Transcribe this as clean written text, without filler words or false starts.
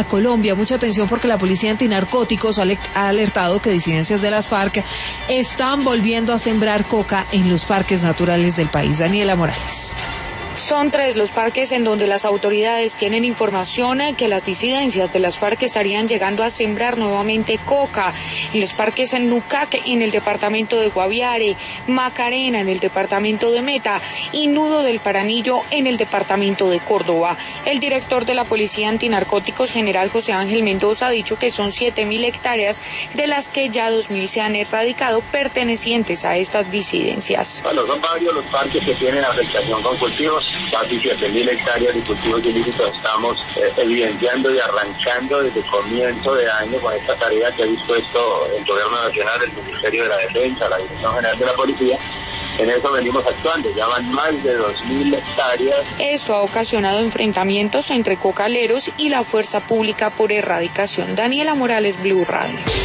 a Colombia. Mucha atención porque la policía antinarcóticos ha alertado que disidencias de las FARC están volviendo a sembrar coca en los parques naturales del país. Daniela Morales. Son 3 los parques en donde las autoridades tienen información que las disidencias de las FARC estarían llegando a sembrar nuevamente coca. En los parques en Nucac, en el departamento de Guaviare, Macarena, en el departamento de Meta, y Nudo del Paranillo, en el departamento de Córdoba. El director de la Policía Antinarcóticos, general José Ángel Mendoza, ha dicho que son 7.000 hectáreas, de las que ya 2.000 se han erradicado pertenecientes a estas disidencias. Bueno, son varios los parques que tienen afectación con cultivos. Casi 7.000 hectáreas de cultivos ilícitos estamos evidenciando y arrancando desde comienzo de año con esta tarea que ha dispuesto el Gobierno Nacional, el Ministerio de la Defensa, la Dirección General de la Policía. En eso venimos actuando, ya van más de 2.000 hectáreas. Esto ha ocasionado enfrentamientos entre cocaleros y la fuerza pública por erradicación. Daniela Morales, Blue Radio.